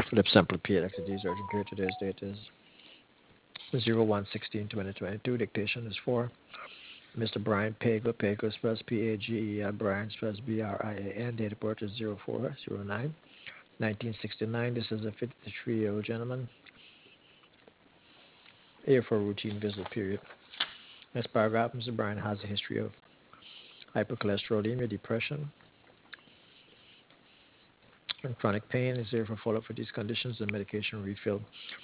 Philip Sample PLXD's urgent care. Today's date is 01/16/2022. Dictation is for Mr. Brian Pago. Pago spells P-A-G-E-L. Brian spells B-R-I-A-N. Date of birth is 04/09/1969. This is a 53-year-old gentleman. Here for a routine visit period. Next paragraph, Mr. Brian has a history of hypercholesterolemia, depression, and chronic pain. Is there for follow-up for these conditions and medication refill.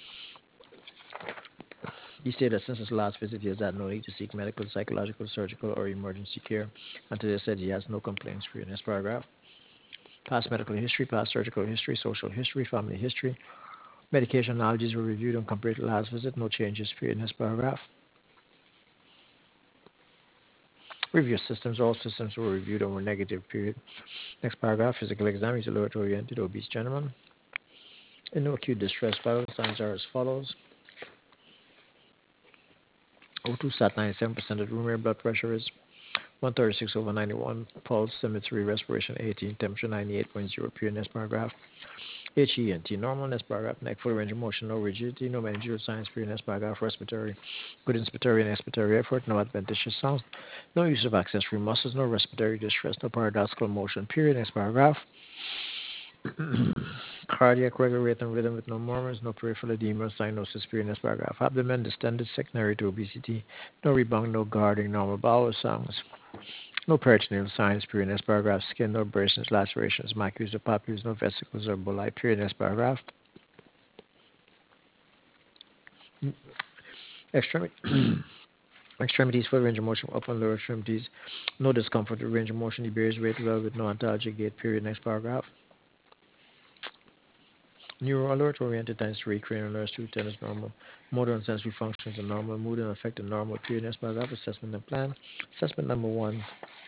He stated that since his last visit, he has had no need to seek medical, psychological, surgical, or emergency care. And today said he has no complaints for you. Next paragraph. Past medical history, past surgical history, social history, family history. Medication allergies were reviewed and compared to last visit. No changes for you. Next paragraph. Review systems. All systems were reviewed and were negative, period. Next paragraph. Physical exam. He's a lower-oriented, obese gentleman. In no acute distress. Vital signs are as follows. O2 sat 97% of the room air. Blood pressure is 136/91. Pulse, symmetry, respiration 18. Temperature 98.0. Period. Next paragraph. HENT. Normal. Next paragraph. Neck, full range of motion. No rigidity. No managerial signs. Period. Next paragraph. Respiratory. Good inspiratory and expiratory effort. No adventitious sounds. No use of accessory muscles. No respiratory distress. No paradoxical motion. Period. Next paragraph. Cardiac regular rate and rhythm with no murmurs, no peripheral edema, cyanosis, period. Next paragraph. Abdomen distended, secondary to obesity, no rebound, no guarding, normal bowel sounds, no peritoneal signs, period. Next paragraph. Skin, no abrasions, lacerations, macules or papules, no vesicles or bullae, period. Next paragraph. Extremity. Extremities, full range of motion, upper and lower extremities, no discomfort with range of motion. He bears weight well with no antalgic gait, period. Next paragraph. Neuro alert oriented times 3, cranial nerves 2, 10 is normal. Motor and sensory functions are normal. Mood and affect are normal. Period. Next paragraph. Assessment and plan. Assessment number 1,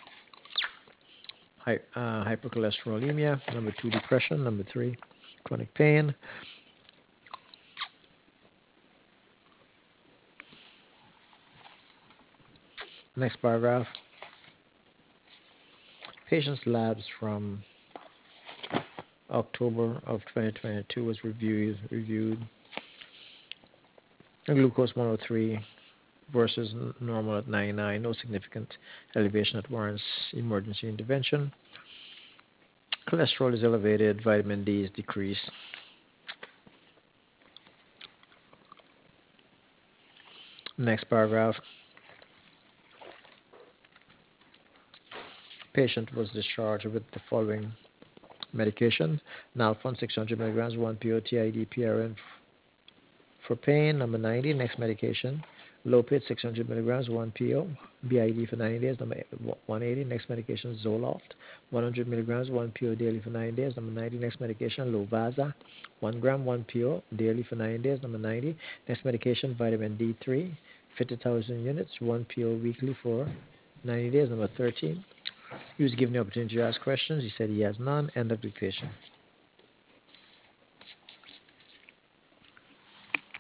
hypercholesterolemia. Number 2, depression. Number 3, chronic pain. Next paragraph. Patient's labs from October of 2022 was reviewed. Glucose 103 versus normal at 99. No significant elevation that warrants emergency intervention. Cholesterol is elevated. Vitamin D is decreased. Next paragraph. Patient was discharged with the following medication: Nalfon 600 milligrams, 1 PO, TID, PRN for pain. Number 90. Next medication: Lopid 600 milligrams, 1 PO, BID for 90 days. Number 180. Next medication: Zoloft 100 milligrams, 1 PO daily for 9 days. Number 90. Next medication: Lovaza 1 gram, 1 PO daily for 9 days. Number 90. Next medication: Vitamin D3 50,000 units, 1 PO weekly for 90 days. Number 13. He was given the opportunity to ask questions. He said he has none. End of dictation.